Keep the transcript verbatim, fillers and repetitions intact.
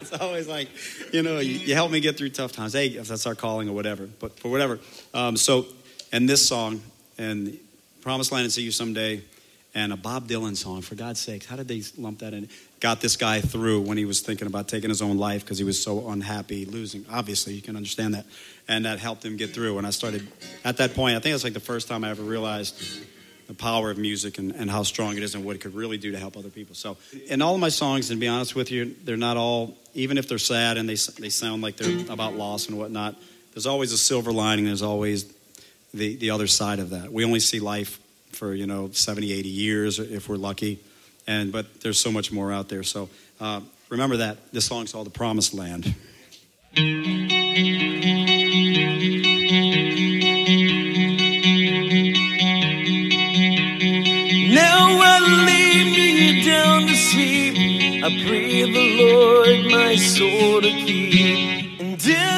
It's always like, you know, you, you help me get through tough times. Hey, if that's our calling or whatever. But for whatever. Um, so, and this song, and Promised Land and See You Someday, and a Bob Dylan song, for God's sakes, how did they lump that in? Got this guy through when he was thinking about taking his own life because he was so unhappy losing. Obviously, you can understand that. And that helped him get through. And I started, at that point, I think it's like the first time I ever realized the power of music and, and how strong it is and what it could really do to help other people. So, in all of my songs, and to be honest with you, they're not all, even if they're sad and they they sound like they're about loss and whatnot, there's always a silver lining. There's always the, the other side of that. We only see life for, you know, seventy, eighty years if we're lucky. And but there's so much more out there. So uh, remember that. This song's called The Promised Land. Now I lay me down to sleep. I pray the Lord my soul to keep. And